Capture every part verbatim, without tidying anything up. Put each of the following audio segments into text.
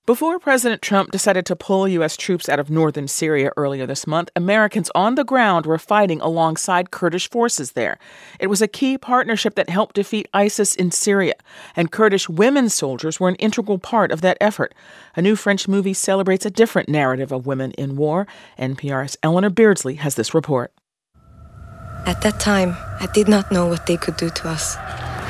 Before President Trump decided to pull U S troops out of northern Syria earlier this month, Americans on the ground were fighting alongside Kurdish forces there. It was a key partnership that helped defeat ISIS in Syria, and Kurdish women soldiers were an integral part of that effort. A new French movie celebrates a different narrative of women in war. N P R's Eleanor Beardsley has this report. At that time, I did not know what they could do to us.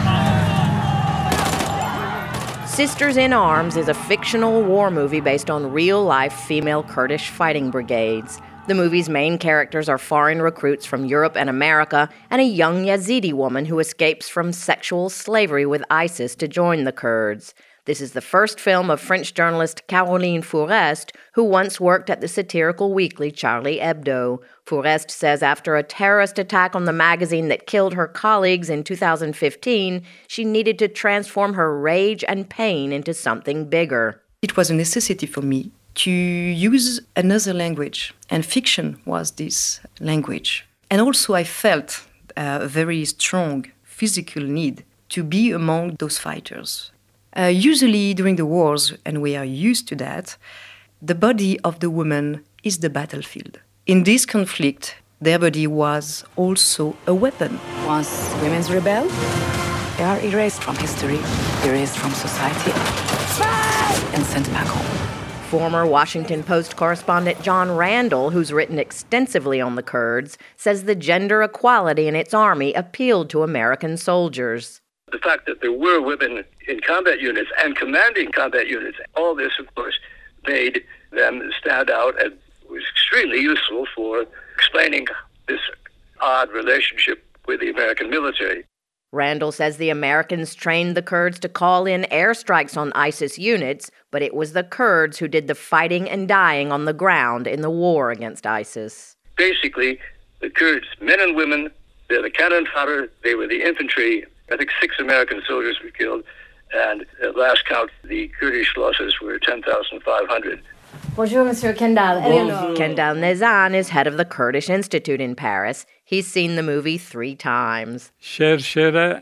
Sisters in Arms is a fictional war movie based on real-life female Kurdish fighting brigades. The movie's main characters are foreign recruits from Europe and America and a young Yazidi woman who escapes from sexual slavery with ISIS to join the Kurds. This is the first film of French journalist Caroline Fourest, who once worked at the satirical weekly Charlie Hebdo. Fourest says after a terrorist attack on the magazine that killed her colleagues in two thousand fifteen, she needed to transform her rage and pain into something bigger. It was a necessity for me to use another language, and fiction was this language. And also I felt a very strong physical need to be among those fighters. Uh, usually during the wars, and we are used to that, the body of the woman is the battlefield. In this conflict, their body was also a weapon. Once women rebel, they are erased from history, erased from society, and sent back home. Former Washington Post correspondent John Randall, who's written extensively on the Kurds, says the gender equality in its army appealed to American soldiers. The fact that there were women in combat units and commanding combat units, all this, of course, made them stand out and was extremely useful for explaining this odd relationship with the American military. Randall says the Americans trained the Kurds to call in airstrikes on ISIS units, but it was the Kurds who did the fighting and dying on the ground in the war against ISIS. Basically, the Kurds, men and women, they're the cannon fodder, they were the infantry. I think six American soldiers were killed, and at last count, the Kurdish losses were ten thousand five hundred. Bonjour, Monsieur Kendal. Bonjour. Kendal Nezhan is head of the Kurdish Institute in Paris. He's seen the movie three times. Nezhan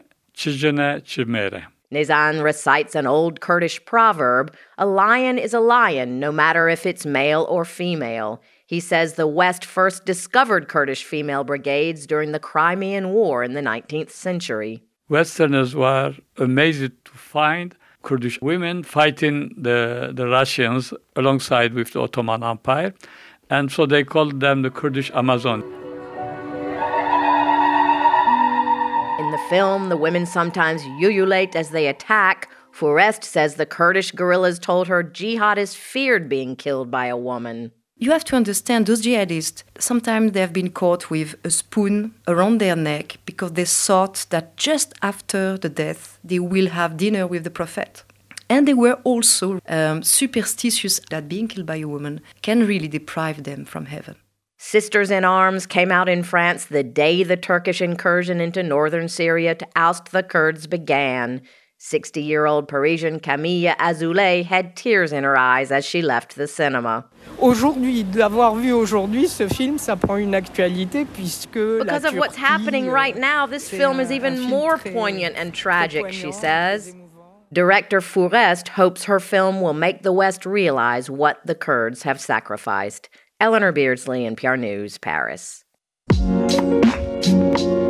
recites an old Kurdish proverb, "A lion is a lion, no matter if it's male or female." He says the West first discovered Kurdish female brigades during the Crimean War in the nineteenth century. Westerners were amazed to find Kurdish women fighting the, the Russians alongside with the Ottoman Empire, and so they called them the Kurdish Amazon. In the film, the women sometimes ululate as they attack. Fourest says the Kurdish guerrillas told her jihadists feared being killed by a woman. You have to understand, those jihadists, sometimes they have been caught with a spoon around their neck because they thought that just after the death, they will have dinner with the Prophet. And they were also um, superstitious that being killed by a woman can really deprive them from heaven. Sisters in Arms came out in France the day the Turkish incursion into northern Syria to oust the Kurds began. sixty-year-old Parisian Camille Azoulay had tears in her eyes as she left the cinema. Aujourd'hui, d'avoir vu aujourd'hui ce film, ça prend une actualité puisque Because of what's happening right now, this film is even more poignant and tragic, she says. Director Fourest hopes her film will make the West realize what the Kurds have sacrificed. Eleanor Beardsley, N P R News, Paris.